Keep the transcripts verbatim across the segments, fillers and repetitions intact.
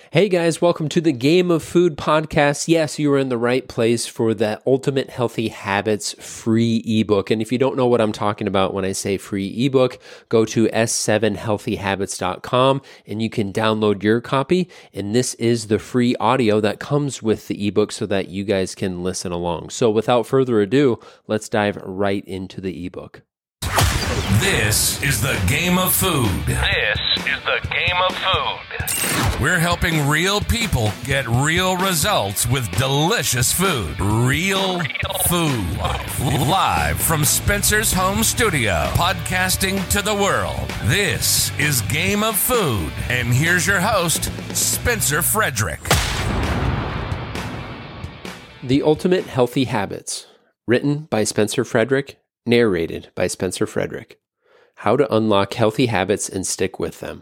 Hey guys, welcome to the Game of Food podcast. Yes, you are in the right place for the Ultimate Healthy Habits free ebook. And if you don't know what I'm talking about when I say free ebook, go to s seven healthy habits dot com and you can download your copy. And this is the free audio that comes with the ebook so that you guys can listen along. So without further ado, let's dive right into the ebook. This is the Game of Food. This is the Game of Food. We're helping real people get real results with delicious food. Real, real food. Live. Live from Spencer's home studio, podcasting to the world. This is Game of Food. And here's your host, Spencer Frederick. The Ultimate Healthy Habits, written by Spencer Frederick, narrated by Spencer Frederick. How to unlock healthy habits and stick with them.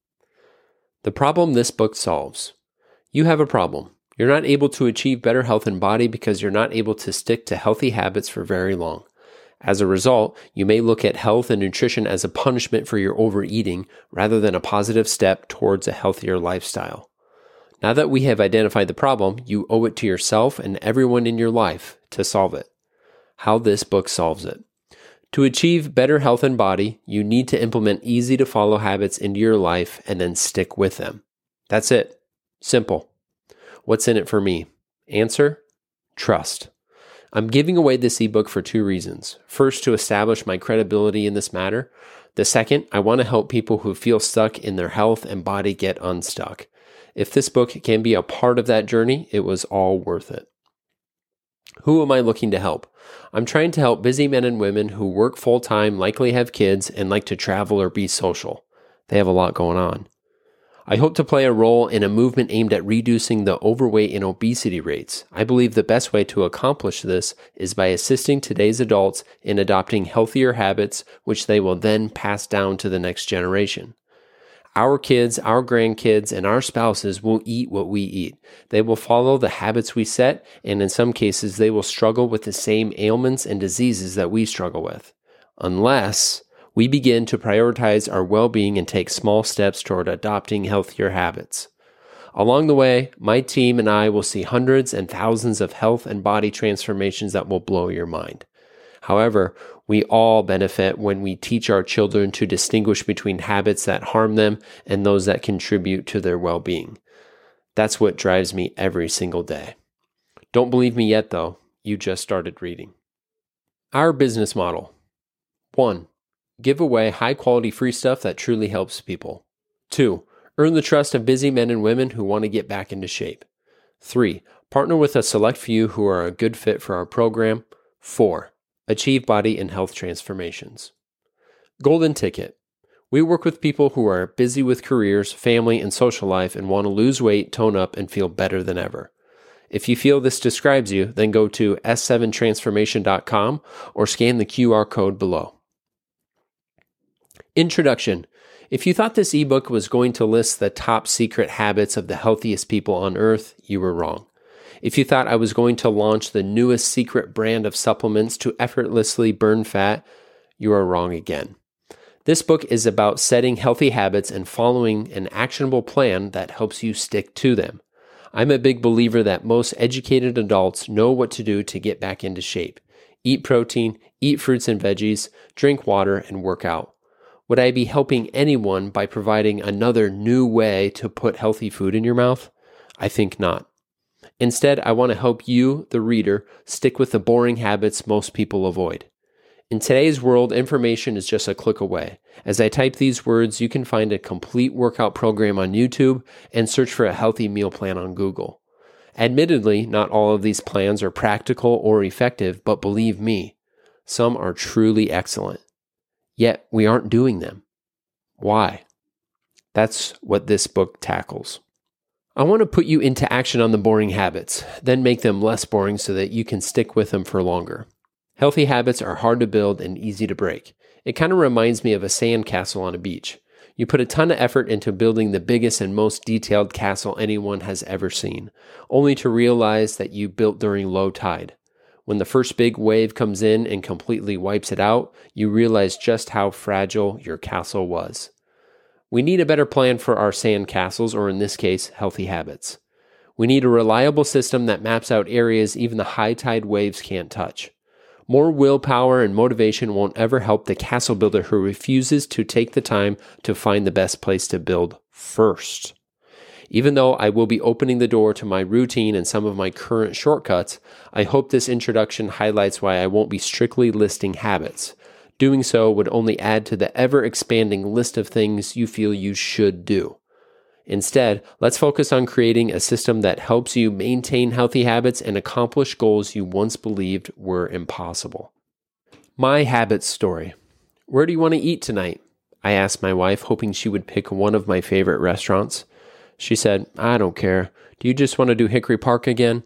The problem this book solves. You have a problem. You're not able to achieve better health and body because you're not able to stick to healthy habits for very long. As a result, you may look at health and nutrition as a punishment for your overeating rather than a positive step towards a healthier lifestyle. Now that we have identified the problem, you owe it to yourself and everyone in your life to solve it. How this book solves it. To achieve better health and body, you need to implement easy-to-follow habits into your life and then stick with them. That's it. Simple. What's in it for me? Answer: trust. I'm giving away this ebook for two reasons. First, to establish my credibility in this matter. The second, I want to help people who feel stuck in their health and body get unstuck. If this book can be a part of that journey, it was all worth it. Who am I looking to help? I'm trying to help busy men and women who work full-time, likely have kids, and like to travel or be social. They have a lot going on. I hope to play a role in a movement aimed at reducing the overweight and obesity rates. I believe the best way to accomplish this is by assisting today's adults in adopting healthier habits, which they will then pass down to the next generation. Our kids, our grandkids, and our spouses will eat what we eat. They will follow the habits we set, and in some cases, they will struggle with the same ailments and diseases that we struggle with, unless we begin to prioritize our well-being and take small steps toward adopting healthier habits. Along the way, my team and I will see hundreds and thousands of health and body transformations that will blow your mind. However, we all benefit when we teach our children to distinguish between habits that harm them and those that contribute to their well-being. That's what drives me every single day. Don't believe me yet, though. You just started reading. Our business model. One, give away high-quality free stuff that truly helps people. Two, earn the trust of busy men and women who want to get back into shape. Three, partner with a select few who are a good fit for our program. Four, achieve body and health transformations. Golden ticket. We work with people who are busy with careers, family, and social life and want to lose weight, tone up, and feel better than ever. If you feel this describes you, then go to s seven transformation dot com or scan the Q R code below. Introduction. If you thought this ebook was going to list the top secret habits of the healthiest people on earth, you were wrong. If you thought I was going to launch the newest secret brand of supplements to effortlessly burn fat, you are wrong again. This book is about setting healthy habits and following an actionable plan that helps you stick to them. I'm a big believer that most educated adults know what to do to get back into shape. Eat protein, eat fruits and veggies, drink water, and work out. Would I be helping anyone by providing another new way to put healthy food in your mouth? I think not. Instead, I want to help you, the reader, stick with the boring habits most people avoid. In today's world, information is just a click away. As I type these words, you can find a complete workout program on YouTube and search for a healthy meal plan on Google. Admittedly, not all of these plans are practical or effective, but believe me, some are truly excellent. Yet we aren't doing them. Why? That's what this book tackles. I want to put you into action on the boring habits, then make them less boring so that you can stick with them for longer. Healthy habits are hard to build and easy to break. It kind of reminds me of a sand castle on a beach. You put a ton of effort into building the biggest and most detailed castle anyone has ever seen, only to realize that you built during low tide. When the first big wave comes in and completely wipes it out, you realize just how fragile your castle was. We need a better plan for our sand castles, or in this case, healthy habits. We need a reliable system that maps out areas even the high tide waves can't touch. More willpower and motivation won't ever help the castle builder who refuses to take the time to find the best place to build first. Even though I will be opening the door to my routine and some of my current shortcuts, I hope this introduction highlights why I won't be strictly listing habits. Doing so would only add to the ever-expanding list of things you feel you should do. Instead, let's focus on creating a system that helps you maintain healthy habits and accomplish goals you once believed were impossible. My habits story. Where do you want to eat tonight? I asked my wife, hoping she would pick one of my favorite restaurants. She said, I don't care. Do you just want to do Hickory Park again?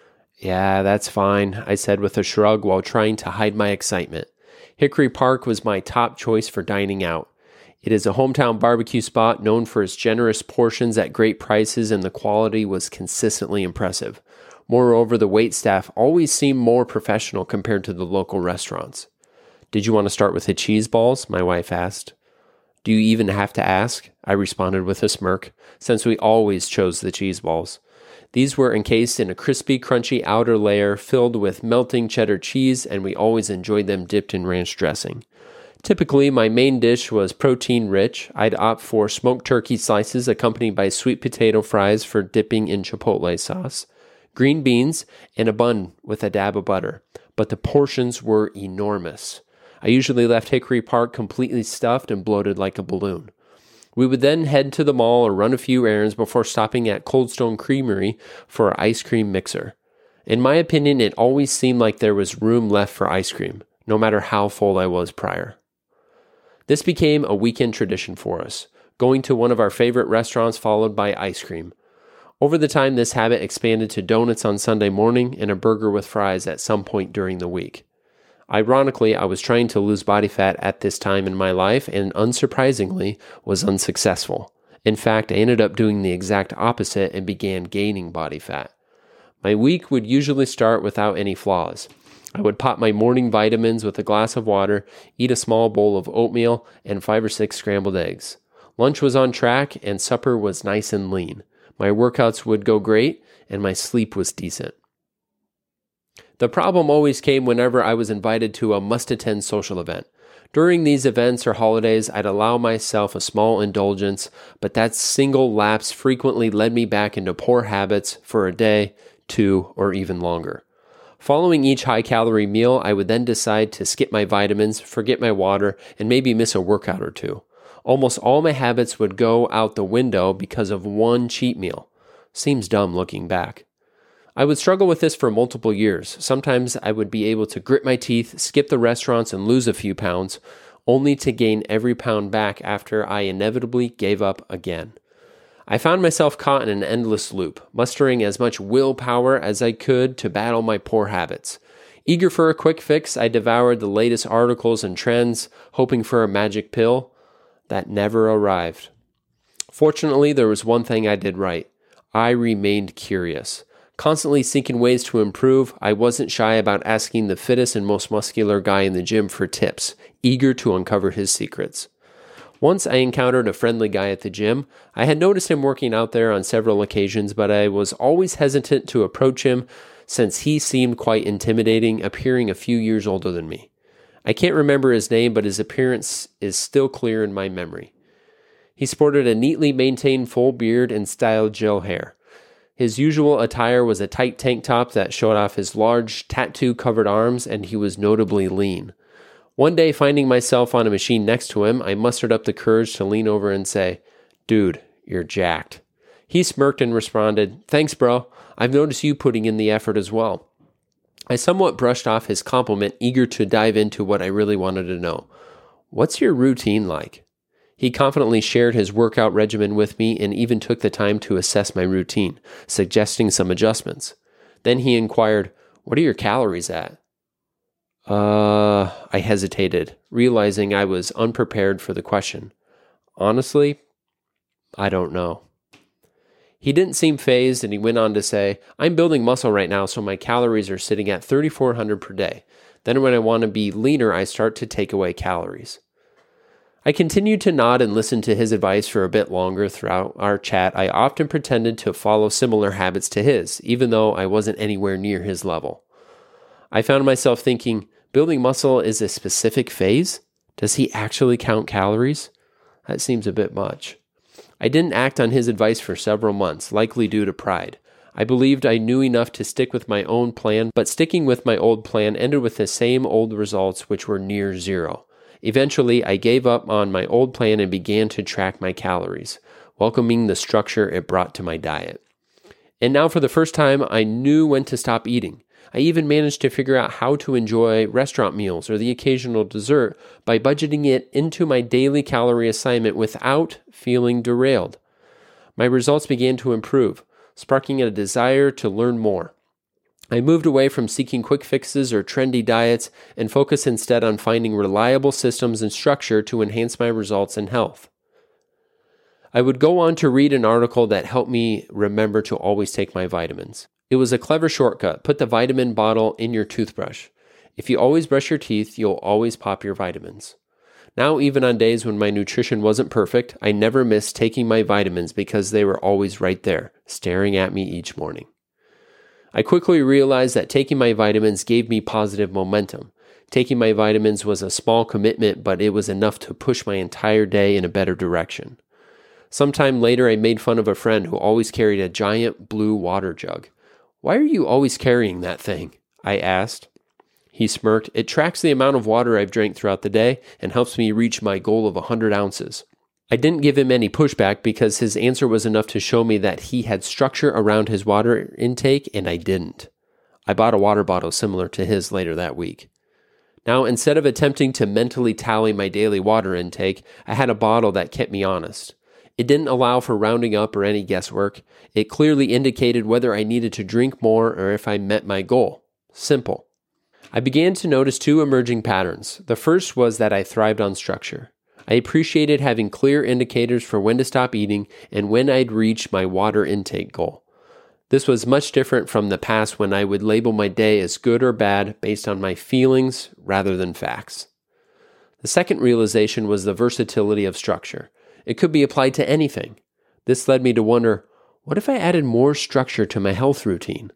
Yeah, that's fine, I said with a shrug while trying to hide my excitement. Hickory Park was my top choice for dining out. It is a hometown barbecue spot known for its generous portions at great prices, and the quality was consistently impressive. Moreover, the waitstaff always seemed more professional compared to the local restaurants. Did you want to start with the cheese balls? My wife asked. Do you even have to ask? I responded with a smirk, since we always chose the cheese balls. These were encased in a crispy, crunchy outer layer filled with melting cheddar cheese, and we always enjoyed them dipped in ranch dressing. Typically, my main dish was protein-rich. I'd opt for smoked turkey slices accompanied by sweet potato fries for dipping in chipotle sauce, green beans, and a bun with a dab of butter. But the portions were enormous. I usually left Hickory Park completely stuffed and bloated like a balloon. We would then head to the mall or run a few errands before stopping at Cold Stone Creamery for our ice cream mixer. In my opinion, it always seemed like there was room left for ice cream, no matter how full I was prior. This became a weekend tradition for us, going to one of our favorite restaurants followed by ice cream. Over the time, this habit expanded to donuts on Sunday morning and a burger with fries at some point during the week. Ironically, I was trying to lose body fat at this time in my life and, unsurprisingly, was unsuccessful. In fact, I ended up doing the exact opposite and began gaining body fat. My week would usually start without any flaws. I would pop my morning vitamins with a glass of water, eat a small bowl of oatmeal, and five or six scrambled eggs. Lunch was on track, and supper was nice and lean. My workouts would go great, and my sleep was decent. The problem always came whenever I was invited to a must-attend social event. During these events or holidays, I'd allow myself a small indulgence, but that single lapse frequently led me back into poor habits for a day, two, or even longer. Following each high-calorie meal, I would then decide to skip my vitamins, forget my water, and maybe miss a workout or two. Almost all my habits would go out the window because of one cheat meal. Seems dumb looking back. I would struggle with this for multiple years. Sometimes I would be able to grit my teeth, skip the restaurants, and lose a few pounds, only to gain every pound back after I inevitably gave up again. I found myself caught in an endless loop, mustering as much willpower as I could to battle my poor habits. Eager for a quick fix, I devoured the latest articles and trends, hoping for a magic pill that never arrived. Fortunately, there was one thing I did right. I remained curious. Constantly seeking ways to improve, I wasn't shy about asking the fittest and most muscular guy in the gym for tips, eager to uncover his secrets. Once I encountered a friendly guy at the gym. I had noticed him working out there on several occasions, but I was always hesitant to approach him since he seemed quite intimidating, appearing a few years older than me. I can't remember his name, but his appearance is still clear in my memory. He sported a neatly maintained full beard and styled gel hair. His usual attire was a tight tank top that showed off his large, tattoo-covered arms, and he was notably lean. One day, finding myself on a machine next to him, I mustered up the courage to lean over and say, "Dude, you're jacked." He smirked and responded, "Thanks, bro. I've noticed you putting in the effort as well." I somewhat brushed off his compliment, eager to dive into what I really wanted to know. "What's your routine like?" He confidently shared his workout regimen with me and even took the time to assess my routine, suggesting some adjustments. Then he inquired, "What are your calories at?" Uh, I hesitated, realizing I was unprepared for the question. Honestly, I don't know. He didn't seem fazed, and he went on to say, "I'm building muscle right now, so my calories are sitting at thirty-four hundred per day. Then when I want to be leaner, I start to take away calories." I continued to nod and listen to his advice for a bit longer throughout our chat. I often pretended to follow similar habits to his, even though I wasn't anywhere near his level. I found myself thinking, building muscle is a specific phase? Does he actually count calories? That seems a bit much. I didn't act on his advice for several months, likely due to pride. I believed I knew enough to stick with my own plan, but sticking with my old plan ended with the same old results, which were near zero. Eventually, I gave up on my old plan and began to track my calories, welcoming the structure it brought to my diet. And now for the first time, I knew when to stop eating. I even managed to figure out how to enjoy restaurant meals or the occasional dessert by budgeting it into my daily calorie assignment without feeling derailed. My results began to improve, sparking a desire to learn more. I moved away from seeking quick fixes or trendy diets and focused instead on finding reliable systems and structure to enhance my results and health. I would go on to read an article that helped me remember to always take my vitamins. It was a clever shortcut. Put the vitamin bottle in your toothbrush. If you always brush your teeth, you'll always pop your vitamins. Now, even on days when my nutrition wasn't perfect, I never missed taking my vitamins because they were always right there, staring at me each morning. I quickly realized that taking my vitamins gave me positive momentum. Taking my vitamins was a small commitment, but it was enough to push my entire day in a better direction. Sometime later, I made fun of a friend who always carried a giant blue water jug. "Why are you always carrying that thing?" I asked. He smirked. "It tracks the amount of water I've drank throughout the day and helps me reach my goal of one hundred ounces. I didn't give him any pushback because his answer was enough to show me that he had structure around his water intake and I didn't. I bought a water bottle similar to his later that week. Now, instead of attempting to mentally tally my daily water intake, I had a bottle that kept me honest. It didn't allow for rounding up or any guesswork. It clearly indicated whether I needed to drink more or if I met my goal. Simple. I began to notice two emerging patterns. The first was that I thrived on structure. I appreciated having clear indicators for when to stop eating and when I'd reach my water intake goal. This was much different from the past when I would label my day as good or bad based on my feelings rather than facts. The second realization was the versatility of structure. It could be applied to anything. This led me to wonder, what if I added more structure to my health routine?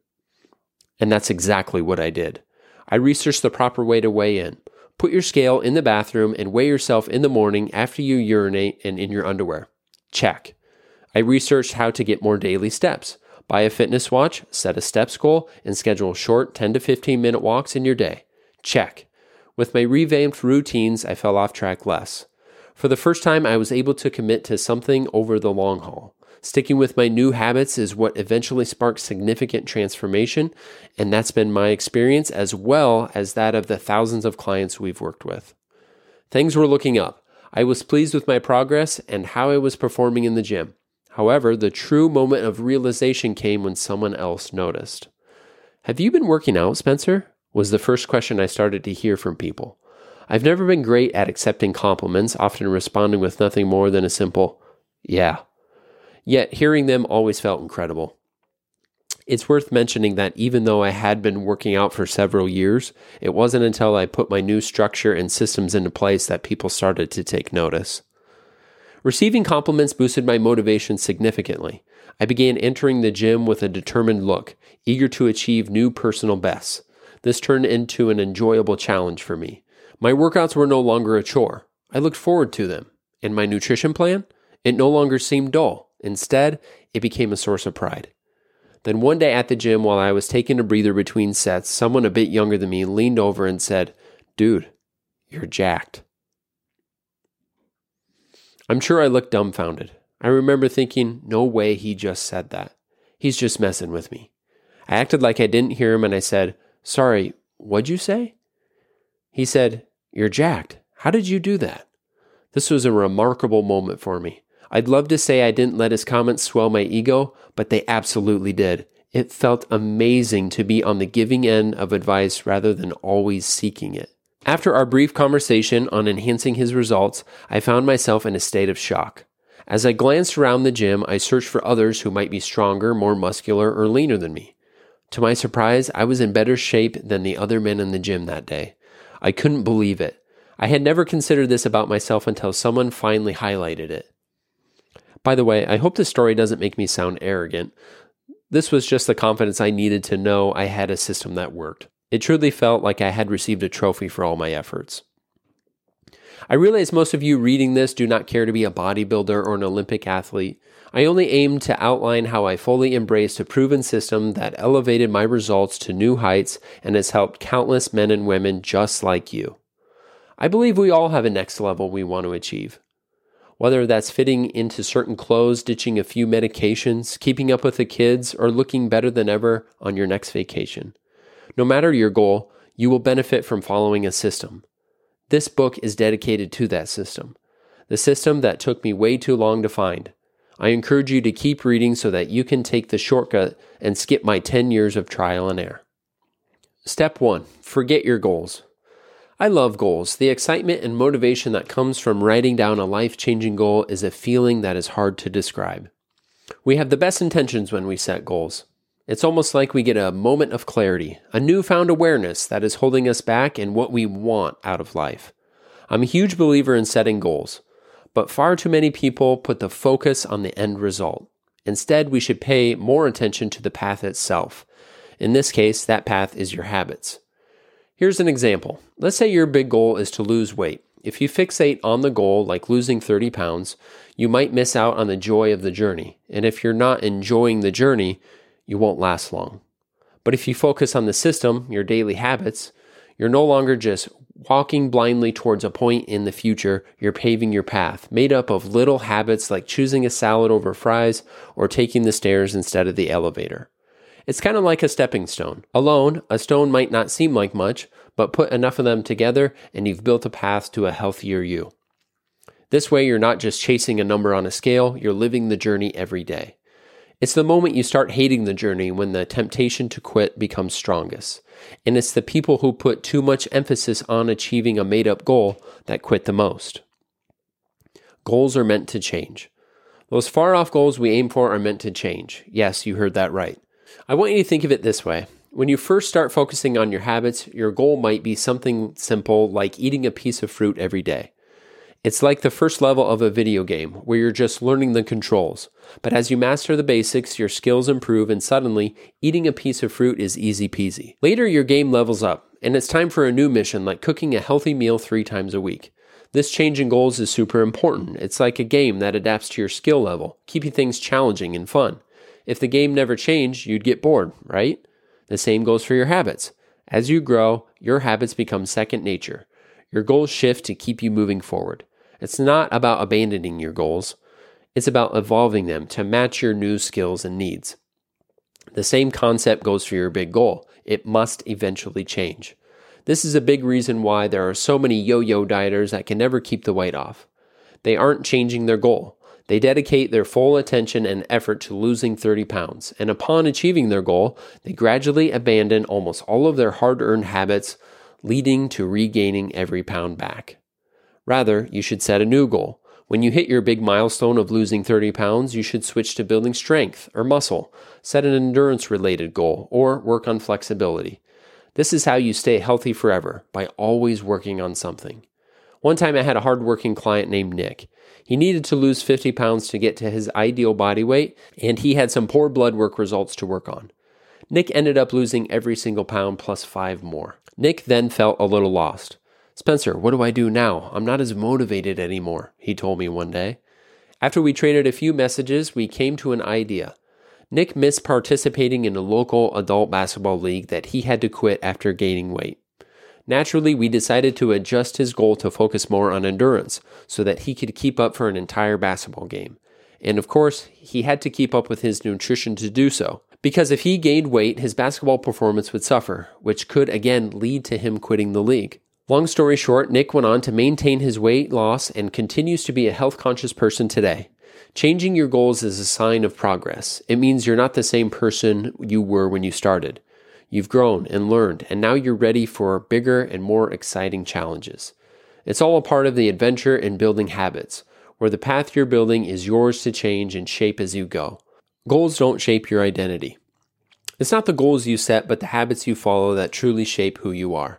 And that's exactly what I did. I researched the proper way to weigh in. Put your scale in the bathroom and weigh yourself in the morning after you urinate and in your underwear. Check. I researched how to get more daily steps. Buy a fitness watch, set a steps goal, and schedule short ten to fifteen minute walks in your day. Check. With my revamped routines, I fell off track less. For the first time, I was able to commit to something over the long haul. Sticking with my new habits is what eventually sparked significant transformation, and that's been my experience as well as that of the thousands of clients we've worked with. Things were looking up. I was pleased with my progress and how I was performing in the gym. However, the true moment of realization came when someone else noticed. "Have you been working out, Spencer?" was the first question I started to hear from people. I've never been great at accepting compliments, often responding with nothing more than a simple, "Yeah." Yet hearing them always felt incredible. It's worth mentioning that even though I had been working out for several years, it wasn't until I put my new structure and systems into place that people started to take notice. Receiving compliments boosted my motivation significantly. I began entering the gym with a determined look, eager to achieve new personal bests. This turned into an enjoyable challenge for me. My workouts were no longer a chore. I looked forward to them. And my nutrition plan? It no longer seemed dull. Instead, it became a source of pride. Then one day at the gym, while I was taking a breather between sets, someone a bit younger than me leaned over and said, "Dude, you're jacked." I'm sure I looked dumbfounded. I remember thinking, no way he just said that. He's just messing with me. I acted like I didn't hear him and I said, "Sorry, what'd you say?" He said, "You're jacked. How did you do that?" This was a remarkable moment for me. I'd love to say I didn't let his comments swell my ego, but they absolutely did. It felt amazing to be on the giving end of advice rather than always seeking it. After our brief conversation on enhancing his results, I found myself in a state of shock. As I glanced around the gym, I searched for others who might be stronger, more muscular, or leaner than me. To my surprise, I was in better shape than the other men in the gym that day. I couldn't believe it. I had never considered this about myself until someone finally highlighted it. By the way, I hope this story doesn't make me sound arrogant. This was just the confidence I needed to know I had a system that worked. It truly felt like I had received a trophy for all my efforts. I realize most of you reading this do not care to be a bodybuilder or an Olympic athlete. I only aim to outline how I fully embraced a proven system that elevated my results to new heights and has helped countless men and women just like you. I believe we all have a next level we want to achieve. Whether that's fitting into certain clothes, ditching a few medications, keeping up with the kids, or looking better than ever on your next vacation. No matter your goal, you will benefit from following a system. This book is dedicated to that system, the system that took me way too long to find. I encourage you to keep reading so that you can take the shortcut and skip my ten years of trial and error. Step one, forget your goals. I love goals. The excitement and motivation that comes from writing down a life-changing goal is a feeling that is hard to describe. We have the best intentions when we set goals. It's almost like we get a moment of clarity, a newfound awareness that is holding us back in what we want out of life. I'm a huge believer in setting goals, but far too many people put the focus on the end result. Instead, we should pay more attention to the path itself. In this case, that path is your habits. Here's an example. Let's say your big goal is to lose weight. If you fixate on the goal, like losing thirty pounds, you might miss out on the joy of the journey. And if you're not enjoying the journey, you won't last long. But if you focus on the system, your daily habits, you're no longer just walking blindly towards a point in the future. You're paving your path, made up of little habits like choosing a salad over fries or taking the stairs instead of the elevator. It's kind of like a stepping stone. Alone, a stone might not seem like much, but put enough of them together and you've built a path to a healthier you. This way, you're not just chasing a number on a scale, you're living the journey every day. It's the moment you start hating the journey when the temptation to quit becomes strongest. And it's the people who put too much emphasis on achieving a made-up goal that quit the most. Goals are meant to change. Those far-off goals we aim for are meant to change. Yes, you heard that right. I want you to think of it this way. When you first start focusing on your habits, your goal might be something simple like eating a piece of fruit every day. It's like the first level of a video game where you're just learning the controls. But as you master the basics, your skills improve and suddenly eating a piece of fruit is easy peasy. Later, your game levels up and it's time for a new mission like cooking a healthy meal three times a week. This change in goals is super important. It's like a game that adapts to your skill level, keeping things challenging and fun. If the game never changed, you'd get bored, right? The same goes for your habits. As you grow, your habits become second nature. Your goals shift to keep you moving forward. It's not about abandoning your goals. It's about evolving them to match your new skills and needs. The same concept goes for your big goal. It must eventually change. This is a big reason why there are so many yo-yo dieters that can never keep the weight off. They aren't changing their goal. They dedicate their full attention and effort to losing thirty pounds, and upon achieving their goal, they gradually abandon almost all of their hard-earned habits, leading to regaining every pound back. Rather, you should set a new goal. When you hit your big milestone of losing thirty pounds, you should switch to building strength or muscle, set an endurance-related goal, or work on flexibility. This is how you stay healthy forever, by always working on something. One time I had a hard-working client named Nick. He needed to lose fifty pounds to get to his ideal body weight, and he had some poor blood work results to work on. Nick ended up losing every single pound plus five more. Nick then felt a little lost. "Spencer, what do I do now? I'm not as motivated anymore," he told me one day. After we traded a few messages, we came to an idea. Nick missed participating in a local adult basketball league that he had to quit after gaining weight. Naturally, we decided to adjust his goal to focus more on endurance so that he could keep up for an entire basketball game. And of course, he had to keep up with his nutrition to do so, because if he gained weight, his basketball performance would suffer, which could again lead to him quitting the league. Long story short, Nick went on to maintain his weight loss and continues to be a health-conscious person today. Changing your goals is a sign of progress. It means you're not the same person you were when you started. You've grown and learned, and now you're ready for bigger and more exciting challenges. It's all a part of the adventure in building habits, where the path you're building is yours to change and shape as you go. Goals don't shape your identity. It's not the goals you set, but the habits you follow that truly shape who you are.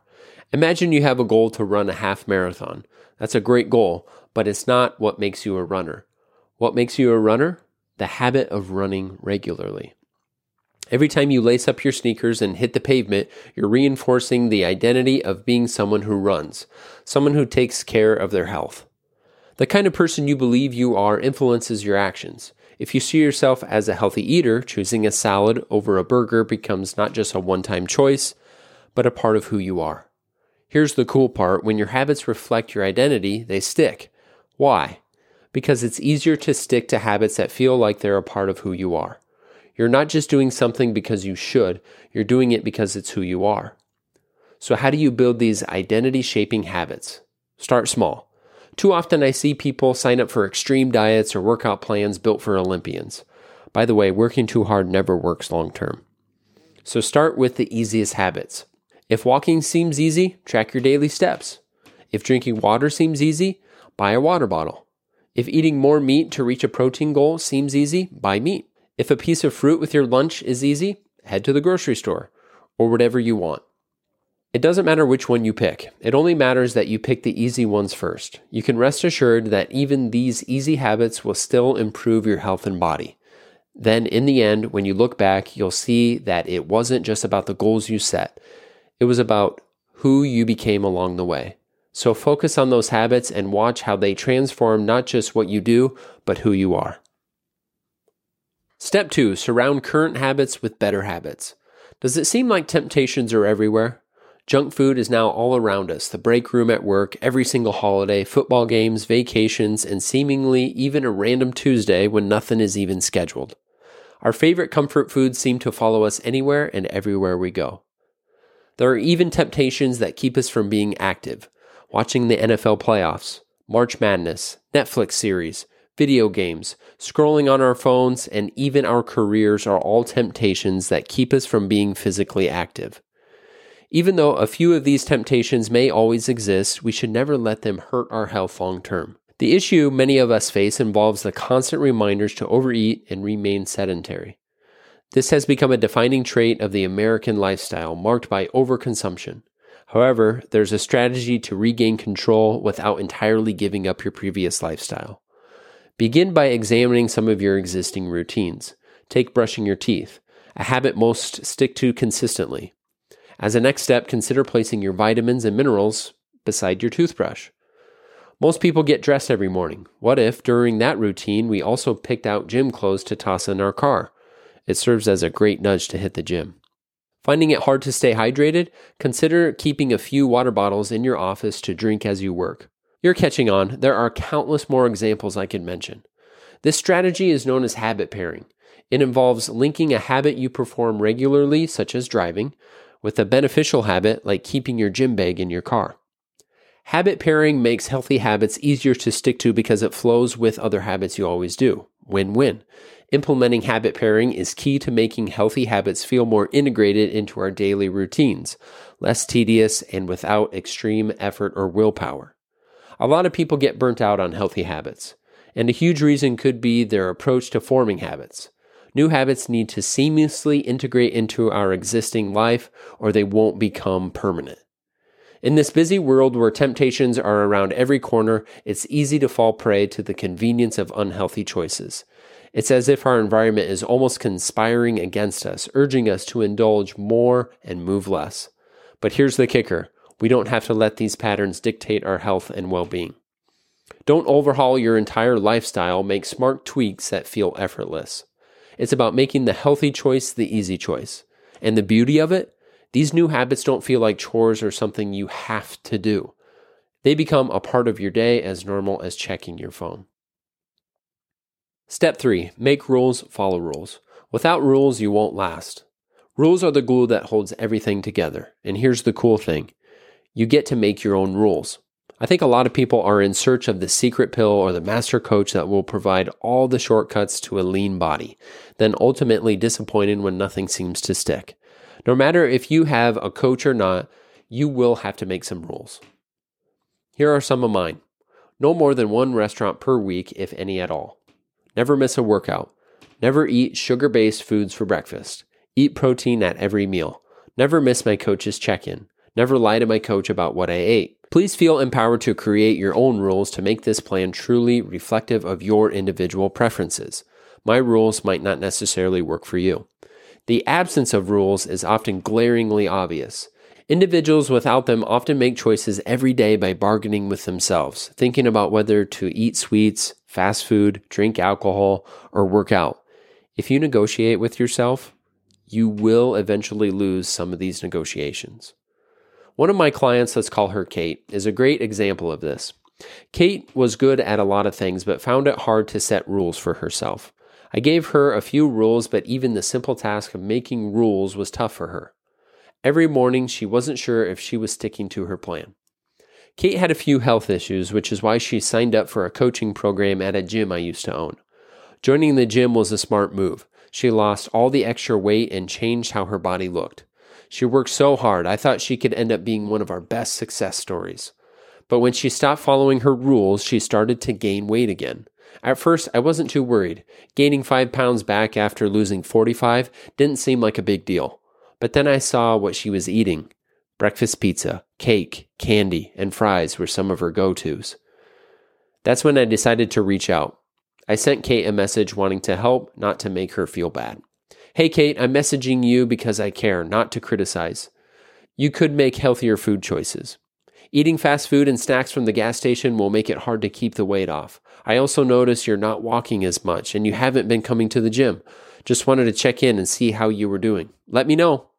Imagine you have a goal to run a half marathon. That's a great goal, but it's not what makes you a runner. What makes you a runner? The habit of running regularly. Every time you lace up your sneakers and hit the pavement, you're reinforcing the identity of being someone who runs, someone who takes care of their health. The kind of person you believe you are influences your actions. If you see yourself as a healthy eater, choosing a salad over a burger becomes not just a one-time choice, but a part of who you are. Here's the cool part. When your habits reflect your identity, they stick. Why? Because it's easier to stick to habits that feel like they're a part of who you are. You're not just doing something because you should, you're doing it because it's who you are. So how do you build these identity-shaping habits? Start small. Too often I see people sign up for extreme diets or workout plans built for Olympians. By the way, working too hard never works long-term. So start with the easiest habits. If walking seems easy, track your daily steps. If drinking water seems easy, buy a water bottle. If eating more meat to reach a protein goal seems easy, buy meat. If a piece of fruit with your lunch is easy, head to the grocery store, or whatever you want. It doesn't matter which one you pick. It only matters that you pick the easy ones first. You can rest assured that even these easy habits will still improve your health and body. Then in the end, when you look back, you'll see that it wasn't just about the goals you set. It was about who you became along the way. So focus on those habits and watch how they transform not just what you do, but who you are. Step two, surround current habits with better habits. Does it seem like temptations are everywhere? Junk food is now all around us, the break room at work, every single holiday, football games, vacations, and seemingly even a random Tuesday when nothing is even scheduled. Our favorite comfort foods seem to follow us anywhere and everywhere we go. There are even temptations that keep us from being active, watching the N F L playoffs, March Madness, Netflix series, video games, scrolling on our phones, and even our careers are all temptations that keep us from being physically active. Even though a few of these temptations may always exist, we should never let them hurt our health long term. The issue many of us face involves the constant reminders to overeat and remain sedentary. This has become a defining trait of the American lifestyle, marked by overconsumption. However, there's a strategy to regain control without entirely giving up your previous lifestyle. Begin by examining some of your existing routines. Take brushing your teeth, a habit most stick to consistently. As a next step, consider placing your vitamins and minerals beside your toothbrush. Most people get dressed every morning. What if, during that routine, we also picked out gym clothes to toss in our car? It serves as a great nudge to hit the gym. Finding it hard to stay hydrated? Consider keeping a few water bottles in your office to drink as you work. You're catching on. There are countless more examples I could mention. This strategy is known as habit pairing. It involves linking a habit you perform regularly, such as driving, with a beneficial habit like keeping your gym bag in your car. Habit pairing makes healthy habits easier to stick to because it flows with other habits you always do. Win-win. Implementing habit pairing is key to making healthy habits feel more integrated into our daily routines, less tedious, and without extreme effort or willpower. A lot of people get burnt out on healthy habits, and a huge reason could be their approach to forming habits. New habits need to seamlessly integrate into our existing life, or they won't become permanent. In this busy world where temptations are around every corner, it's easy to fall prey to the convenience of unhealthy choices. It's as if our environment is almost conspiring against us, urging us to indulge more and move less. But here's the kicker. We don't have to let these patterns dictate our health and well-being. Don't overhaul your entire lifestyle. Make smart tweaks that feel effortless. It's about making the healthy choice the easy choice. And the beauty of it, these new habits don't feel like chores or something you have to do. They become a part of your day as normal as checking your phone. Step three, make rules, follow rules. Without rules, you won't last. Rules are the glue that holds everything together. And here's the cool thing. You get to make your own rules. I think a lot of people are in search of the secret pill or the master coach that will provide all the shortcuts to a lean body, then ultimately disappointed when nothing seems to stick. No matter if you have a coach or not, you will have to make some rules. Here are some of mine. No more than one restaurant per week, if any at all. Never miss a workout. Never eat sugar-based foods for breakfast. Eat protein at every meal. Never miss my coach's check-in. Never lie to my coach about what I ate. Please feel empowered to create your own rules to make this plan truly reflective of your individual preferences. My rules might not necessarily work for you. The absence of rules is often glaringly obvious. Individuals without them often make choices every day by bargaining with themselves, thinking about whether to eat sweets, fast food, drink alcohol, or work out. If you negotiate with yourself, you will eventually lose some of these negotiations. One of my clients, let's call her Kate, is a great example of this. Kate was good at a lot of things, but found it hard to set rules for herself. I gave her a few rules, but even the simple task of making rules was tough for her. Every morning, she wasn't sure if she was sticking to her plan. Kate had a few health issues, which is why she signed up for a coaching program at a gym I used to own. Joining the gym was a smart move. She lost all the extra weight and changed how her body looked. She worked so hard, I thought she could end up being one of our best success stories. But when she stopped following her rules, she started to gain weight again. At first, I wasn't too worried. Gaining five pounds back after losing forty-five didn't seem like a big deal. But then I saw what she was eating. Breakfast pizza, cake, candy, and fries were some of her go-tos. That's when I decided to reach out. I sent Kate a message wanting to help, not to make her feel bad. Hey Kate, I'm messaging you because I care, not to criticize. You could make healthier food choices. Eating fast food and snacks from the gas station will make it hard to keep the weight off. I also notice you're not walking as much and you haven't been coming to the gym. Just wanted to check in and see how you were doing. Let me know.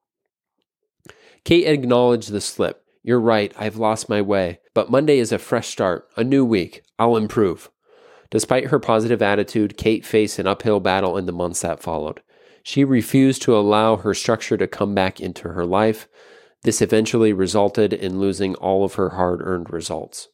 Kate acknowledged the slip. You're right, I've lost my way, but Monday is a fresh start, a new week. I'll improve. Despite her positive attitude, Kate faced an uphill battle in the months that followed. She refused to allow her structure to come back into her life. This eventually resulted in losing all of her hard-earned results.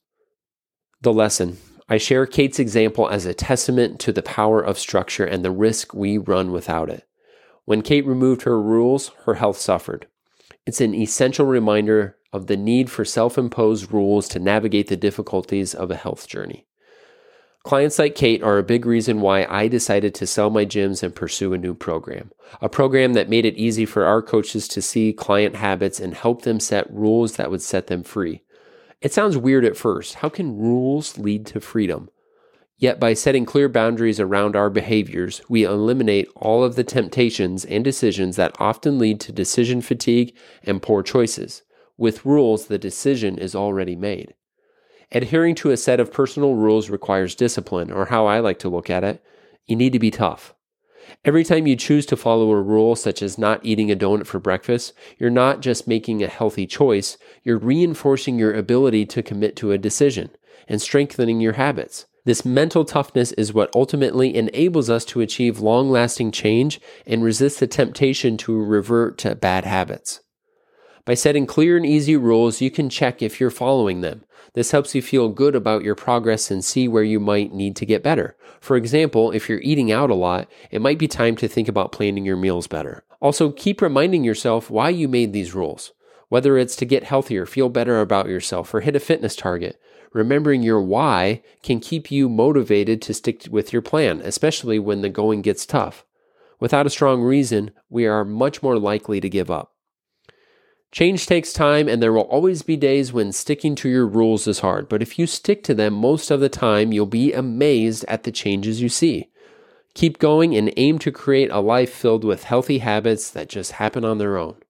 The lesson. I share Kate's example as a testament to the power of structure and the risk we run without it. When Kate removed her rules, her health suffered. It's an essential reminder of the need for self-imposed rules to navigate the difficulties of a health journey. Clients like Kate are a big reason why I decided to sell my gyms and pursue a new program. A program that made it easy for our coaches to see client habits and help them set rules that would set them free. It sounds weird at first. How can rules lead to freedom? Yet by setting clear boundaries around our behaviors, we eliminate all of the temptations and decisions that often lead to decision fatigue and poor choices. With rules, the decision is already made. Adhering to a set of personal rules requires discipline, or how I like to look at it, you need to be tough. Every time you choose to follow a rule, such as not eating a donut for breakfast, you're not just making a healthy choice, you're reinforcing your ability to commit to a decision and strengthening your habits. This mental toughness is what ultimately enables us to achieve long-lasting change and resist the temptation to revert to bad habits. By setting clear and easy rules, you can check if you're following them. This helps you feel good about your progress and see where you might need to get better. For example, if you're eating out a lot, it might be time to think about planning your meals better. Also, keep reminding yourself why you made these rules. Whether it's to get healthier, feel better about yourself, or hit a fitness target, remembering your why can keep you motivated to stick with your plan, especially when the going gets tough. Without a strong reason, we are much more likely to give up. Change takes time, and there will always be days when sticking to your rules is hard, but if you stick to them most of the time, you'll be amazed at the changes you see. Keep going and aim to create a life filled with healthy habits that just happen on their own.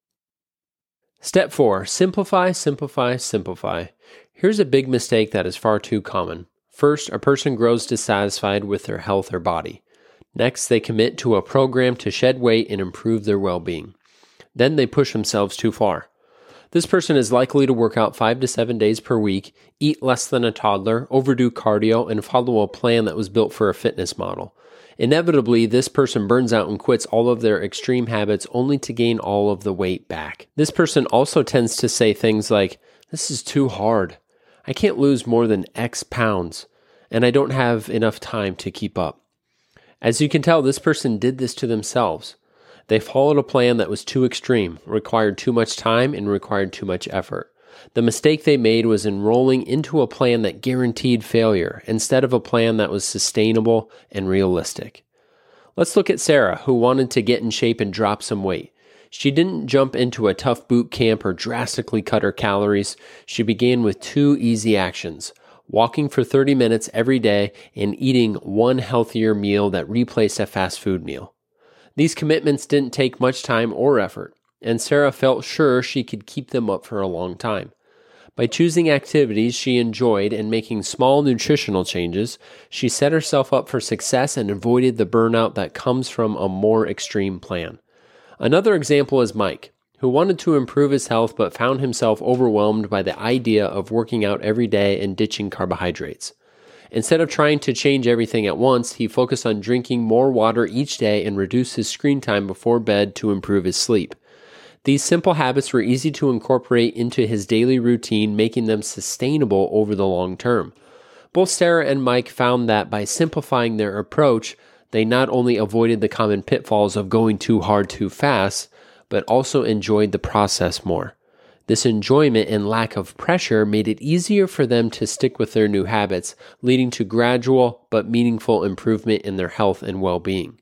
Step four, simplify, simplify, simplify. Here's a big mistake that is far too common. First, a person grows dissatisfied with their health or body. Next, they commit to a program to shed weight and improve their well-being. Then they push themselves too far. This person is likely to work out five to seven days per week, eat less than a toddler, overdo cardio, and follow a plan that was built for a fitness model. Inevitably, this person burns out and quits all of their extreme habits only to gain all of the weight back. This person also tends to say things like, "This is too hard. I can't lose more than X pounds, and I don't have enough time to keep up." As you can tell, this person did this to themselves. They followed a plan that was too extreme, required too much time, and required too much effort. The mistake they made was enrolling into a plan that guaranteed failure instead of a plan that was sustainable and realistic. Let's look at Sarah, who wanted to get in shape and drop some weight. She didn't jump into a tough boot camp or drastically cut her calories. She began with two easy actions: walking for thirty minutes every day and eating one healthier meal that replaced a fast food meal. These commitments didn't take much time or effort, and Sarah felt sure she could keep them up for a long time. By choosing activities she enjoyed and making small nutritional changes, she set herself up for success and avoided the burnout that comes from a more extreme plan. Another example is Mike, who wanted to improve his health but found himself overwhelmed by the idea of working out every day and ditching carbohydrates. Instead of trying to change everything at once, he focused on drinking more water each day and reduced his screen time before bed to improve his sleep. These simple habits were easy to incorporate into his daily routine, making them sustainable over the long term. Both Sarah and Mike found that by simplifying their approach, they not only avoided the common pitfalls of going too hard too fast, but also enjoyed the process more. This enjoyment and lack of pressure made it easier for them to stick with their new habits, leading to gradual but meaningful improvement in their health and well-being.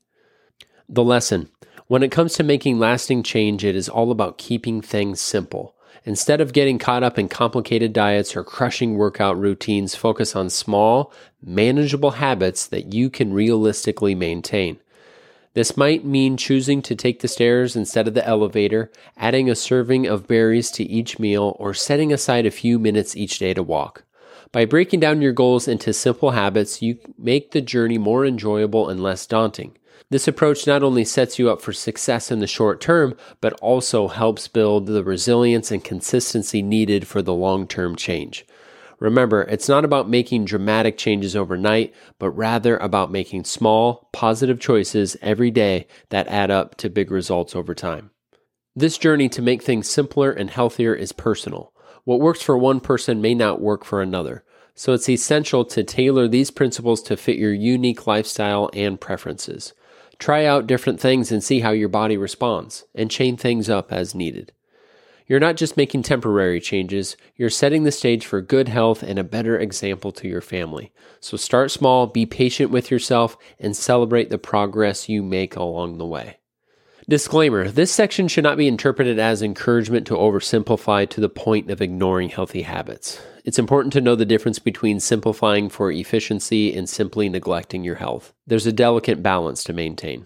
The lesson: when it comes to making lasting change, it is all about keeping things simple. Instead of getting caught up in complicated diets or crushing workout routines, focus on small, manageable habits that you can realistically maintain. This might mean choosing to take the stairs instead of the elevator, adding a serving of berries to each meal, or setting aside a few minutes each day to walk. By breaking down your goals into simple habits, you make the journey more enjoyable and less daunting. This approach not only sets you up for success in the short term, but also helps build the resilience and consistency needed for the long-term change. Remember, it's not about making dramatic changes overnight, but rather about making small, positive choices every day that add up to big results over time. This journey to make things simpler and healthier is personal. What works for one person may not work for another, so it's essential to tailor these principles to fit your unique lifestyle and preferences. Try out different things and see how your body responds, and change things up as needed. You're not just making temporary changes, you're setting the stage for good health and a better example to your family. So start small, be patient with yourself, and celebrate the progress you make along the way. Disclaimer: this section should not be interpreted as encouragement to oversimplify to the point of ignoring healthy habits. It's important to know the difference between simplifying for efficiency and simply neglecting your health. There's a delicate balance to maintain.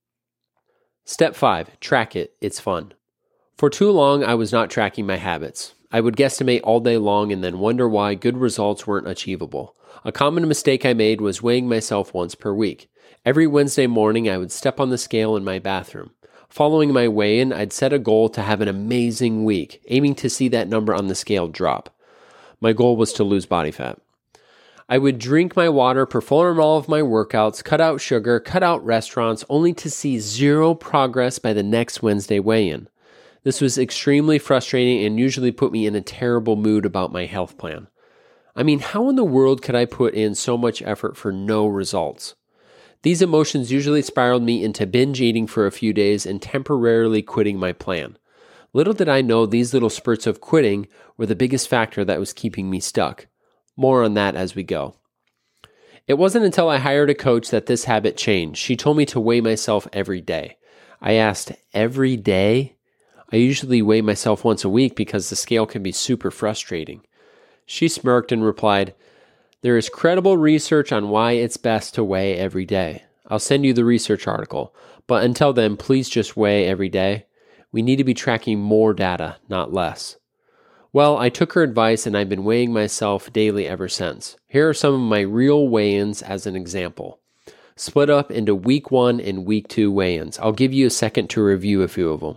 Step five, track it. It's fun. For too long, I was not tracking my habits. I would guesstimate all day long and then wonder why good results weren't achievable. A common mistake I made was weighing myself once per week. Every Wednesday morning, I would step on the scale in my bathroom. Following my weigh-in, I'd set a goal to have an amazing week, aiming to see that number on the scale drop. My goal was to lose body fat. I would drink my water, perform all of my workouts, cut out sugar, cut out restaurants, only to see zero progress by the next Wednesday weigh-in. This was extremely frustrating and usually put me in a terrible mood about my health plan. I mean, how in the world could I put in so much effort for no results? These emotions usually spiraled me into binge eating for a few days and temporarily quitting my plan. Little did I know these little spurts of quitting were the biggest factor that was keeping me stuck. More on that as we go. It wasn't until I hired a coach that this habit changed. She told me to weigh myself every day. I asked, every day? I usually weigh myself once a week because the scale can be super frustrating. She smirked and replied, there is credible research on why it's best to weigh every day. I'll send you the research article, but until then, please just weigh every day. We need to be tracking more data, not less. Well, I took her advice and I've been weighing myself daily ever since. Here are some of my real weigh-ins as an example. Split up into week one and week two weigh-ins. I'll give you a second to review a few of them.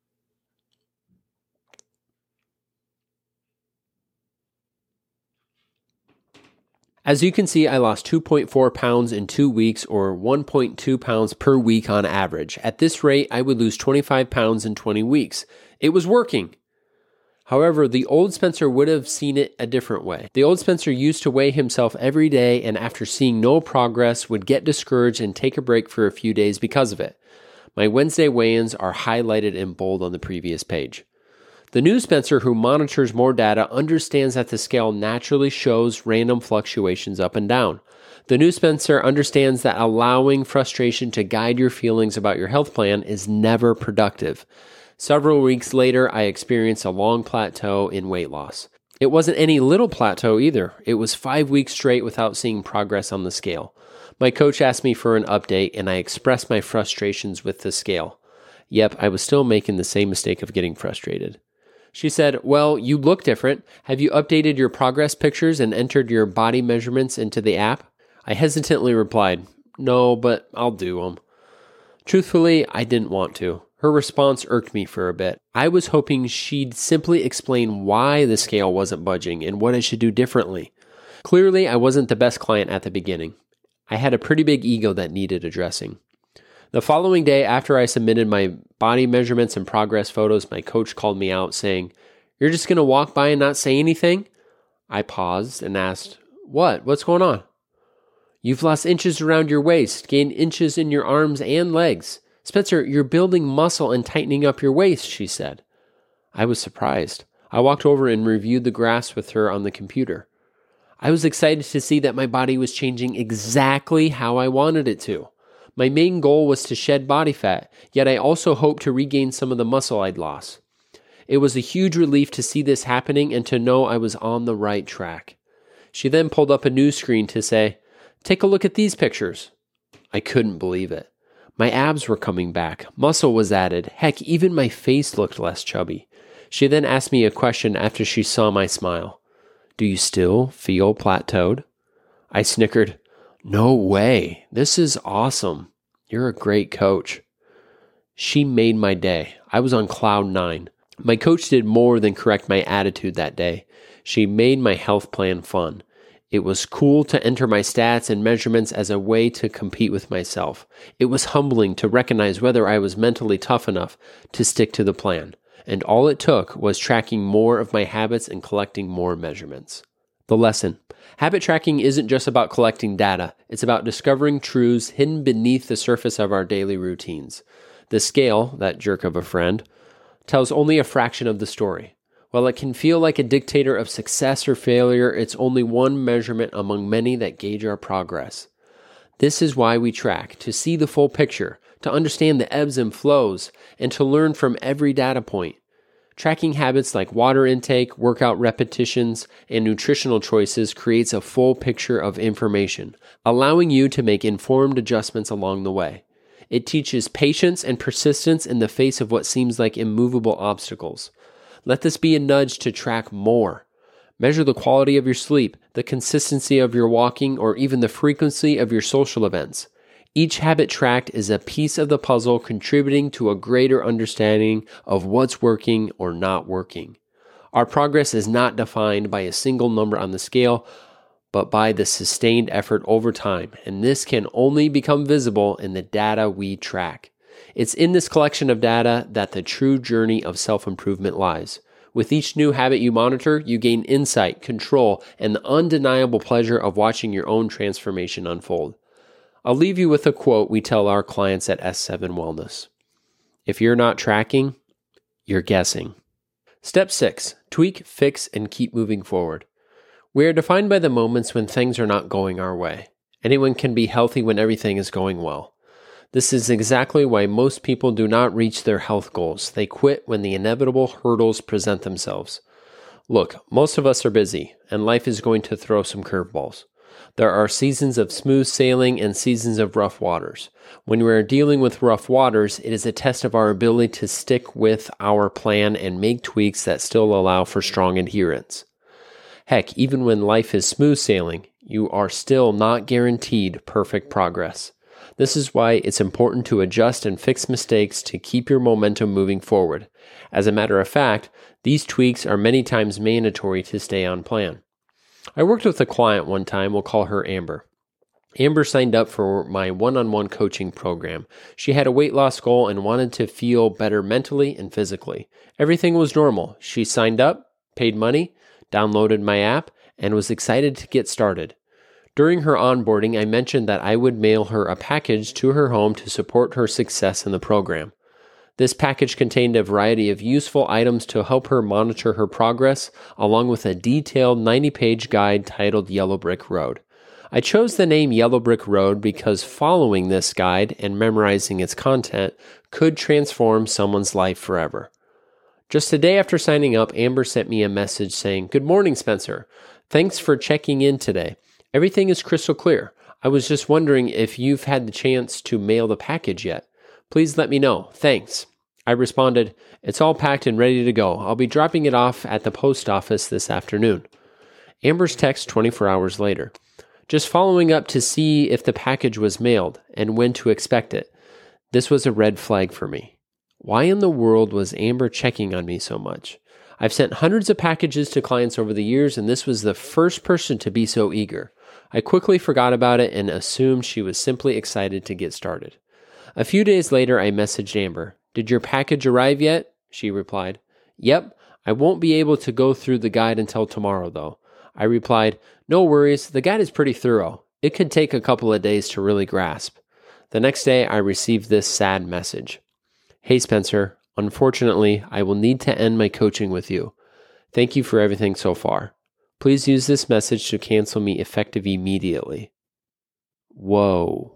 As you can see, I lost two point four pounds in two weeks or one point two pounds per week on average. At this rate, I would lose twenty-five pounds in twenty weeks. It was working. However, the old Spencer would have seen it a different way. The old Spencer used to weigh himself every day and after seeing no progress would get discouraged and take a break for a few days because of it. My Wednesday weigh-ins are highlighted in bold on the previous page. The new Spencer, who monitors more data, understands that the scale naturally shows random fluctuations up and down. The new Spencer understands that allowing frustration to guide your feelings about your health plan is never productive. Several weeks later, I experienced a long plateau in weight loss. It wasn't any little plateau either. It was five weeks straight without seeing progress on the scale. My coach asked me for an update, and I expressed my frustrations with the scale. Yep, I was still making the same mistake of getting frustrated. She said, "Well, you look different. Have you updated your progress pictures and entered your body measurements into the app?" I hesitantly replied, "No, but I'll do them." Truthfully, I didn't want to. Her response irked me for a bit. I was hoping she'd simply explain why the scale wasn't budging and what I should do differently. Clearly, I wasn't the best client at the beginning. I had a pretty big ego that needed addressing. The following day, after I submitted my body measurements and progress photos, my coach called me out saying, "You're just going to walk by and not say anything?" I paused and asked, "What? What's going on?" "You've lost inches around your waist, gained inches in your arms and legs. Spencer, you're building muscle and tightening up your waist," she said. I was surprised. I walked over and reviewed the graphs with her on the computer. I was excited to see that my body was changing exactly how I wanted it to. My main goal was to shed body fat, yet I also hoped to regain some of the muscle I'd lost. It was a huge relief to see this happening and to know I was on the right track. She then pulled up a news screen to say, "Take a look at these pictures." I couldn't believe it. My abs were coming back, muscle was added, heck, even my face looked less chubby. She then asked me a question after she saw my smile. "Do you still feel plateaued?" I snickered. "No way. This is awesome. You're a great coach." She made my day. I was on cloud nine. My coach did more than correct my attitude that day. She made my health plan fun. It was cool to enter my stats and measurements as a way to compete with myself. It was humbling to recognize whether I was mentally tough enough to stick to the plan. And all it took was tracking more of my habits and collecting more measurements. The lesson. Habit tracking isn't just about collecting data. It's about discovering truths hidden beneath the surface of our daily routines. The scale, that jerk of a friend, tells only a fraction of the story. While it can feel like a dictator of success or failure, it's only one measurement among many that gauge our progress. This is why we track, to see the full picture, to understand the ebbs and flows, and to learn from every data point. Tracking habits like water intake, workout repetitions, and nutritional choices creates a full picture of information, allowing you to make informed adjustments along the way. It teaches patience and persistence in the face of what seems like immovable obstacles. Let this be a nudge to track more. Measure the quality of your sleep, the consistency of your walking, or even the frequency of your social events. Each habit tracked is a piece of the puzzle contributing to a greater understanding of what's working or not working. Our progress is not defined by a single number on the scale, but by the sustained effort over time, and this can only become visible in the data we track. It's in this collection of data that the true journey of self-improvement lies. With each new habit you monitor, you gain insight, control, and the undeniable pleasure of watching your own transformation unfold. I'll leave you with a quote we tell our clients at S seven Wellness. If you're not tracking, you're guessing. Step six, tweak, fix, and keep moving forward. We are defined by the moments when things are not going our way. Anyone can be healthy when everything is going well. This is exactly why most people do not reach their health goals. They quit when the inevitable hurdles present themselves. Look, most of us are busy, and life is going to throw some curveballs. There are seasons of smooth sailing and seasons of rough waters. When we are dealing with rough waters, it is a test of our ability to stick with our plan and make tweaks that still allow for strong adherence. Heck, even when life is smooth sailing, you are still not guaranteed perfect progress. This is why it's important to adjust and fix mistakes to keep your momentum moving forward. As a matter of fact, these tweaks are many times mandatory to stay on plan. I worked with a client one time, we'll call her Amber. Amber signed up for my one-on-one coaching program. She had a weight loss goal and wanted to feel better mentally and physically. Everything was normal. She signed up, paid money, downloaded my app, and was excited to get started. During her onboarding, I mentioned that I would mail her a package to her home to support her success in the program. This package contained a variety of useful items to help her monitor her progress, along with a detailed ninety-page guide titled Yellow Brick Road. I chose the name Yellow Brick Road because following this guide and memorizing its content could transform someone's life forever. Just a day after signing up, Amber sent me a message saying, "Good morning, Spencer. Thanks for checking in today. Everything is crystal clear. I was just wondering if you've had the chance to mail the package yet. Please let me know. Thanks." I responded, "It's all packed and ready to go. I'll be dropping it off at the post office this afternoon." Amber's text twenty-four hours later. "Just following up to see if the package was mailed and when to expect it. This was a red flag for me. Why in the world was Amber checking on me so much? I've sent hundreds of packages to clients over the years, and this was the first person to be so eager. I quickly forgot about it and assumed she was simply excited to get started. A few days later, I messaged Amber. "Did your package arrive yet?" She replied, "Yep, I won't be able to go through the guide until tomorrow, though." I replied, "No worries, the guide is pretty thorough. It could take a couple of days to really grasp." The next day, I received this sad message. "Hey Spencer, unfortunately, I will need to end my coaching with you. Thank you for everything so far. Please use this message to cancel me effective immediately." Whoa.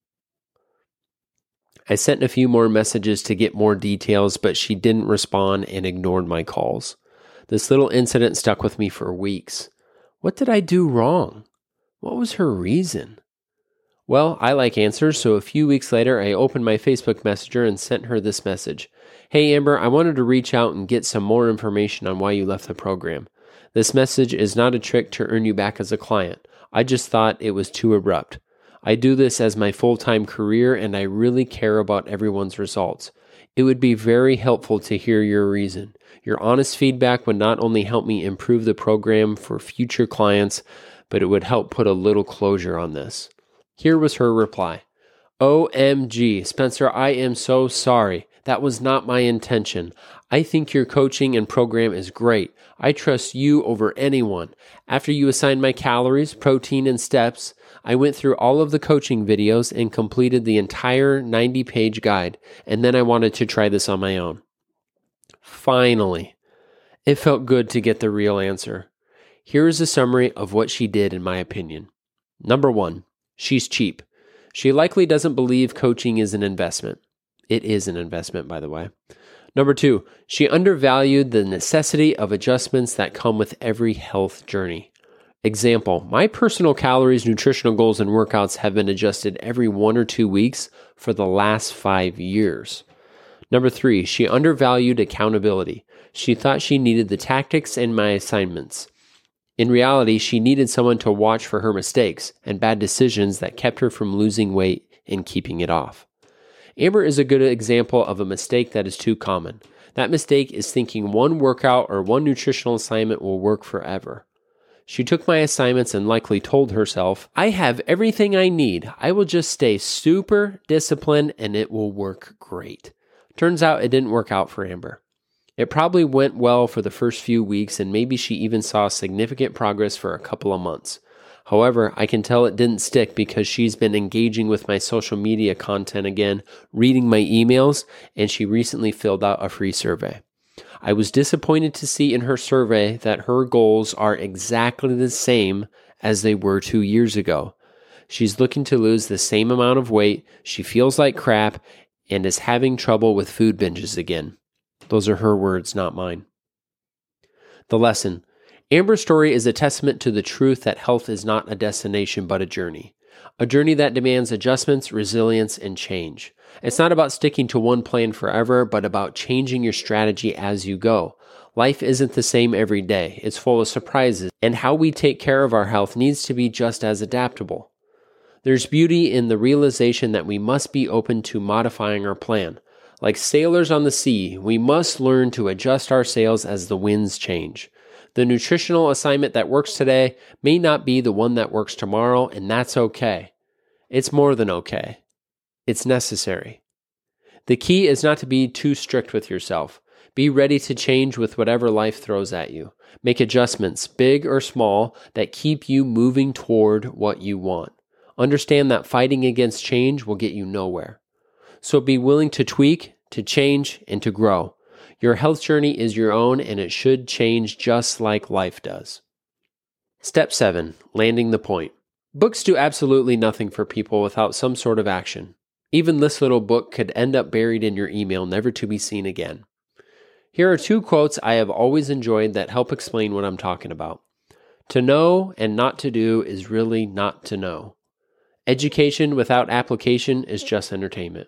I sent a few more messages to get more details, but she didn't respond and ignored my calls. This little incident stuck with me for weeks. What did I do wrong? What was her reason? Well, I like answers, so a few weeks later, I opened my Facebook Messenger and sent her this message. "Hey Amber, I wanted to reach out and get some more information on why you left the program. This message is not a trick to earn you back as a client. I just thought it was too abrupt. I do this as my full-time career, and I really care about everyone's results. It would be very helpful to hear your reason. Your honest feedback would not only help me improve the program for future clients, but it would help put a little closure on this." Here was her reply. "O M G, Spencer, I am so sorry. That was not my intention. I think your coaching and program is great. I trust you over anyone. After you assigned my calories, protein, and steps, I went through all of the coaching videos and completed the entire ninety-page guide, and then I wanted to try this on my own." Finally, it felt good to get the real answer. Here is a summary of what she did, in my opinion. Number one, she's cheap. She likely doesn't believe coaching is an investment. It is an investment, by the way. Number two, she undervalued the necessity of adjustments that come with every health journey. Example, my personal calories, nutritional goals, and workouts have been adjusted every one or two weeks for the last five years. Number three, she undervalued accountability. She thought she needed the tactics and my assignments. In reality, she needed someone to watch for her mistakes and bad decisions that kept her from losing weight and keeping it off. Amber is a good example of a mistake that is too common. That mistake is thinking one workout or one nutritional assignment will work forever. She took my assignments and likely told herself, "I have everything I need. I will just stay super disciplined and it will work great." Turns out it didn't work out for Amber. It probably went well for the first few weeks, and maybe she even saw significant progress for a couple of months. However, I can tell it didn't stick because she's been engaging with my social media content again, reading my emails, and she recently filled out a free survey. I was disappointed to see in her survey that her goals are exactly the same as they were two years ago. She's looking to lose the same amount of weight, she feels like crap, and is having trouble with food binges again. Those are her words, not mine. The lesson. Amber's story is a testament to the truth that health is not a destination but a journey. A journey that demands adjustments, resilience, and change. It's not about sticking to one plan forever, but about changing your strategy as you go. Life isn't the same every day. It's full of surprises, and how we take care of our health needs to be just as adaptable. There's beauty in the realization that we must be open to modifying our plan. Like sailors on the sea, we must learn to adjust our sails as the winds change. The nutritional assignment that works today may not be the one that works tomorrow, and that's okay. It's more than okay. It's necessary. The key is not to be too strict with yourself. Be ready to change with whatever life throws at you. Make adjustments, big or small, that keep you moving toward what you want. Understand that fighting against change will get you nowhere. So be willing to tweak, to change, and to grow. Your health journey is your own, and it should change just like life does. Step seven, landing the point. Books do absolutely nothing for people without some sort of action. Even this little book could end up buried in your email, never to be seen again. Here are two quotes I have always enjoyed that help explain what I'm talking about. To know and not to do is really not to know. Education without application is just entertainment.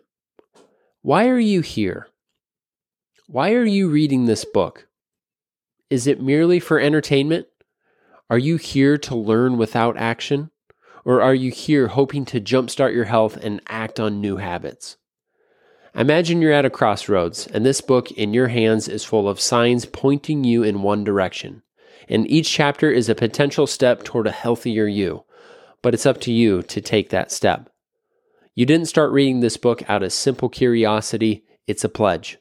Why are you here? Why are you reading this book? Is it merely for entertainment? Are you here to learn without action? Or are you here hoping to jumpstart your health and act on new habits? Imagine you're at a crossroads, and this book in your hands is full of signs pointing you in one direction. And each chapter is a potential step toward a healthier you, but it's up to you to take that step. You didn't start reading this book out of simple curiosity, it's a pledge.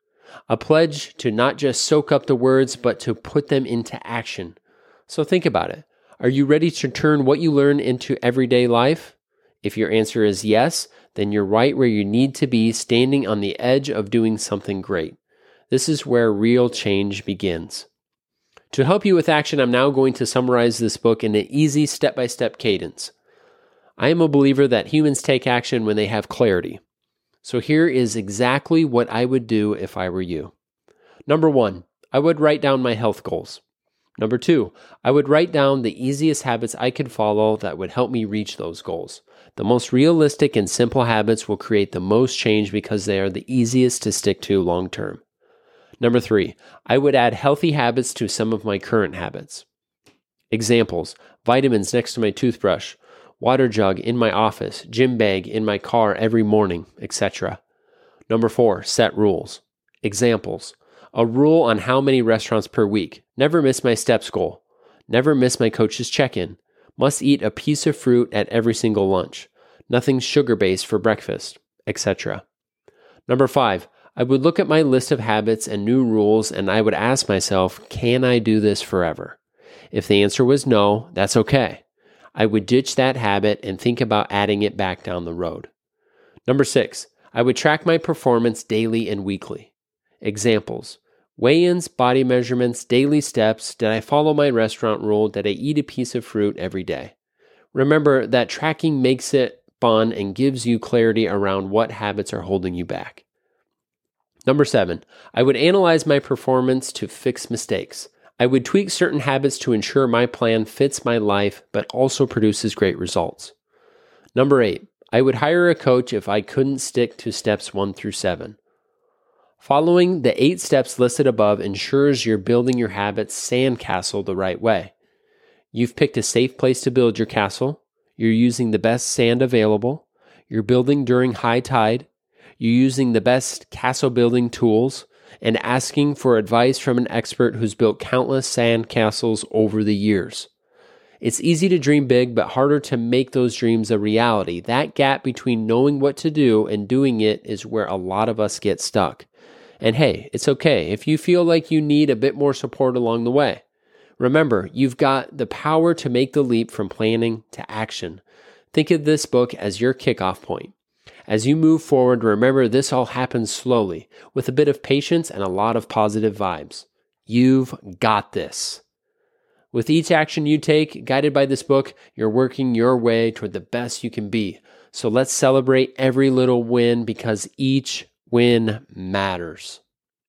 A pledge to not just soak up the words, but to put them into action. So think about it. Are you ready to turn what you learn into everyday life? If your answer is yes, then you're right where you need to be, standing on the edge of doing something great. This is where real change begins. To help you with action, I'm now going to summarize this book in an easy step-by-step cadence. I am a believer that humans take action when they have clarity. So here is exactly what I would do if I were you. Number one, I would write down my health goals. Number two, I would write down the easiest habits I could follow that would help me reach those goals. The most realistic and simple habits will create the most change because they are the easiest to stick to long term. Number three, I would add healthy habits to some of my current habits. Examples: vitamins next to my toothbrush, water jug in my office, gym bag in my car every morning, et cetera. Number four, set rules. Examples: a rule on how many restaurants per week, never miss my steps goal, never miss my coach's check-in, must eat a piece of fruit at every single lunch, nothing sugar-based for breakfast, et cetera. Number five, I would look at my list of habits and new rules and I would ask myself, can I do this forever? If the answer was no, that's okay. I would ditch that habit and think about adding it back down the road. Number six, I would track my performance daily and weekly. Examples: weigh-ins, body measurements, daily steps. Did I follow my restaurant rule? Did I eat a piece of fruit every day? Remember that tracking makes it fun and gives you clarity around what habits are holding you back. Number seven, I would analyze my performance to fix mistakes. I would tweak certain habits to ensure my plan fits my life but also produces great results. Number eight, I would hire a coach if I couldn't stick to steps one through seven. Following the eight steps listed above ensures you're building your habits sandcastle the right way. You've picked a safe place to build your castle. You're using the best sand available. You're building during high tide. You're using the best castle building tools and asking for advice from an expert who's built countless sand castles over the years. It's easy to dream big, but harder to make those dreams a reality. That gap between knowing what to do and doing it is where a lot of us get stuck. And hey, it's okay if you feel like you need a bit more support along the way. Remember, you've got the power to make the leap from planning to action. Think of this book as your kickoff point. As you move forward, remember this all happens slowly, with a bit of patience and a lot of positive vibes. You've got this. With each action you take, guided by this book, you're working your way toward the best you can be. So let's celebrate every little win because each win matters.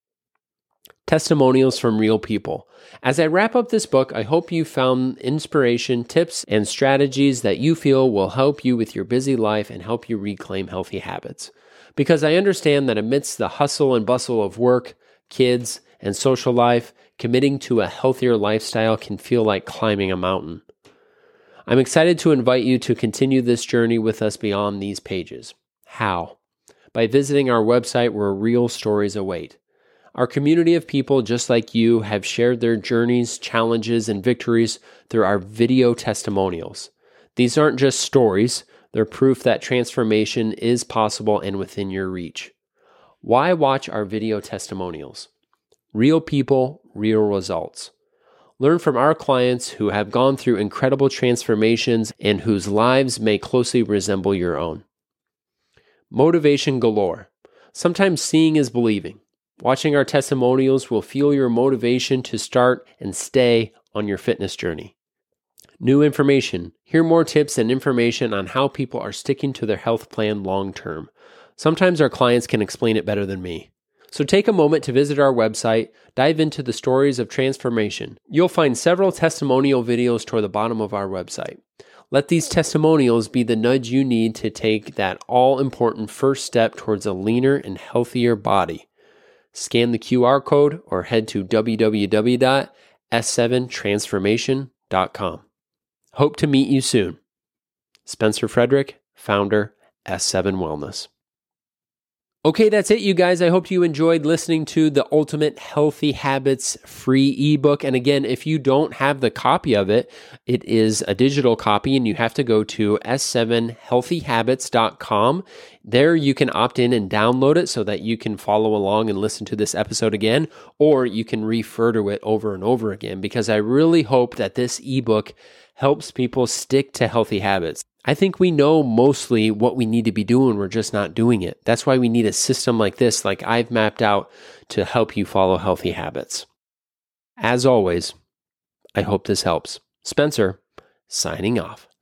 Testimonials from real people. As I wrap up this book, I hope you found inspiration, tips, and strategies that you feel will help you with your busy life and help you reclaim healthy habits. Because I understand that amidst the hustle and bustle of work, kids, and social life, committing to a healthier lifestyle can feel like climbing a mountain. I'm excited to invite you to continue this journey with us beyond these pages. How? By visiting our website where real stories await. Our community of people just like you have shared their journeys, challenges, and victories through our video testimonials. These aren't just stories, they're proof that transformation is possible and within your reach. Why watch our video testimonials? Real people, real results. Learn from our clients who have gone through incredible transformations and whose lives may closely resemble your own. Motivation galore. Sometimes seeing is believing. Watching our testimonials will fuel your motivation to start and stay on your fitness journey. New information. Hear more tips and information on how people are sticking to their health plan long term. Sometimes our clients can explain it better than me. So take a moment to visit our website, dive into the stories of transformation. You'll find several testimonial videos toward the bottom of our website. Let these testimonials be the nudge you need to take that all-important first step towards a leaner and healthier body. Scan the Q R code or head to w w w dot s seven transformation dot com. Hope to meet you soon. Spencer Frederick, founder, S seven Wellness. Okay, that's it, you guys. I hope you enjoyed listening to the Ultimate Healthy Habits free ebook. And again, if you don't have the copy of it, it is a digital copy and you have to go to s seven healthy habits dot com. There you can opt in and download it so that you can follow along and listen to this episode again, or you can refer to it over and over again, because I really hope that this ebook helps people stick to healthy habits. I think we know mostly what we need to be doing. We're just not doing it. That's why we need a system like this, like I've mapped out, to help you follow healthy habits. As always, I hope this helps. Spencer, signing off.